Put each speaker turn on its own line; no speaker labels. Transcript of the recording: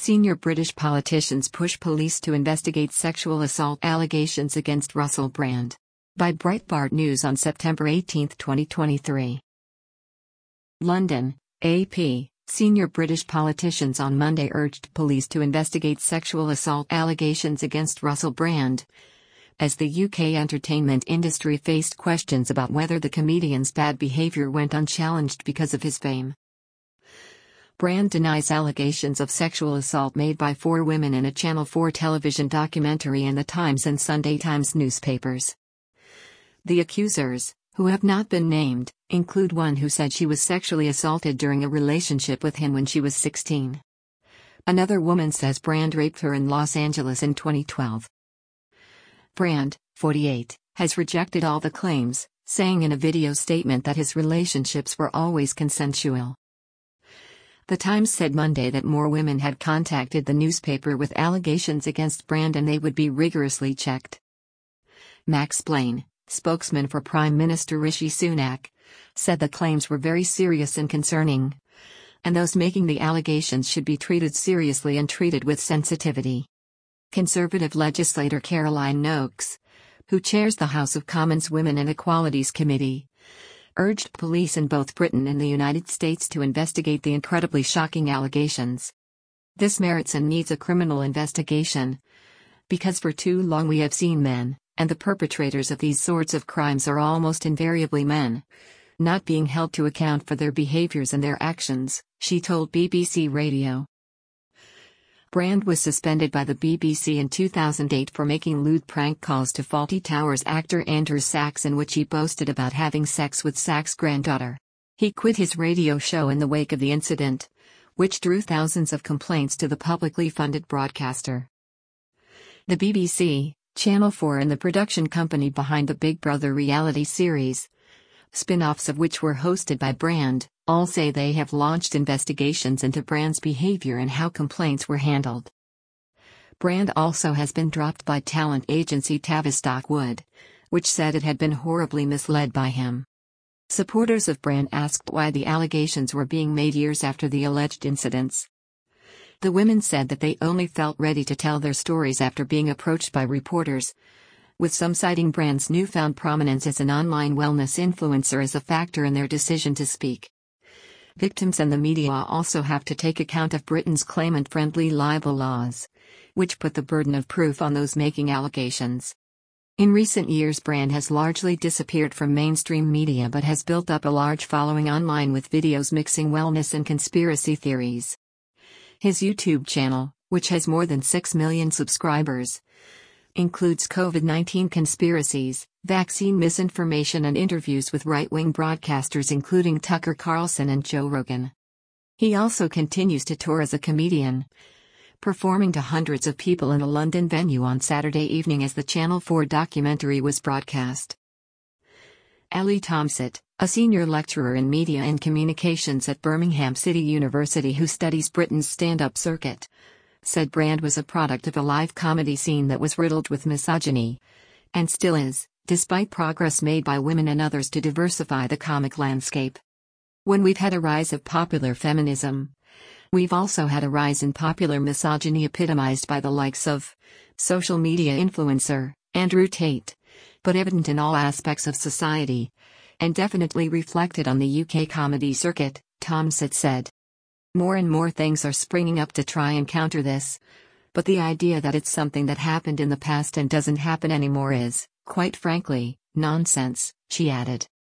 Senior British politicians push police to investigate sexual assault allegations against Russell Brand. By Breitbart News on September 18, 2023. London, AP. Senior British politicians on Monday urged police to investigate sexual assault allegations against Russell Brand, as the UK entertainment industry faced questions about whether the comedian's bad behaviour went unchallenged because of his fame. Brand denies allegations of sexual assault made by 4 women in a Channel 4 television documentary in the Times and Sunday Times newspapers. The accusers, who have not been named, include one who said she was sexually assaulted during a relationship with him when she was 16. Another woman says Brand raped her in Los Angeles in 2012. Brand, 48, has rejected all the claims, saying in a video statement that his relationships were always consensual. The Times said Monday that more women had contacted the newspaper with allegations against Brand and they would be rigorously checked. Max Blaine, spokesman for Prime Minister Rishi Sunak, said the claims were very serious and concerning, and those making the allegations should be treated seriously and treated with sensitivity. Conservative legislator Caroline Nokes, who chairs the House of Commons Women and Equalities Committee, urged police in both Britain and the United States to investigate the incredibly shocking allegations. This merits and needs a criminal investigation, because for too long we have seen men, and the perpetrators of these sorts of crimes are almost invariably men, not being held to account for their behaviors and their actions, she told BBC Radio. Brand was suspended by the BBC in 2008 for making lewd prank calls to Fawlty Towers actor Andrew Sachs in which he boasted about having sex with Sachs' granddaughter. He quit his radio show in the wake of the incident, which drew thousands of complaints to the publicly funded broadcaster. The BBC, Channel 4 and the production company behind the Big Brother reality series, spin-offs of which were hosted by Brand, all say they have launched investigations into Brand's behavior and how complaints were handled. Brand also has been dropped by talent agency Tavistock Wood, which said it had been horribly misled by him. Supporters of Brand asked why the allegations were being made years after the alleged incidents. The women said that they only felt ready to tell their stories after being approached by reporters, with some citing Brand's newfound prominence as an online wellness influencer as a factor in their decision to speak. Victims and the media also have to take account of Britain's claimant-friendly libel laws, which put the burden of proof on those making allegations. In recent years, Brand has largely disappeared from mainstream media but has built up a large following online with videos mixing wellness and conspiracy theories. His YouTube channel, which has more than 6 million subscribers, includes COVID-19 conspiracies, vaccine misinformation and interviews with right-wing broadcasters including Tucker Carlson and Joe Rogan. He also continues to tour as a comedian, performing to hundreds of people in a London venue on Saturday evening as the Channel 4 documentary was broadcast. Ellie Thompson, a senior lecturer in media and communications at Birmingham City University who studies Britain's stand-up circuit, said Brand was a product of a live comedy scene that was riddled with misogyny, and still is, despite progress made by women and others to diversify the comic landscape. When we've had a rise of popular feminism, we've also had a rise in popular misogyny epitomized by the likes of social media influencer Andrew Tate, but evident in all aspects of society, and definitely reflected on the UK comedy circuit, Thompson said. More and more things are springing up to try and counter this, but the idea that it's something that happened in the past and doesn't happen anymore is, quite frankly, nonsense, she added.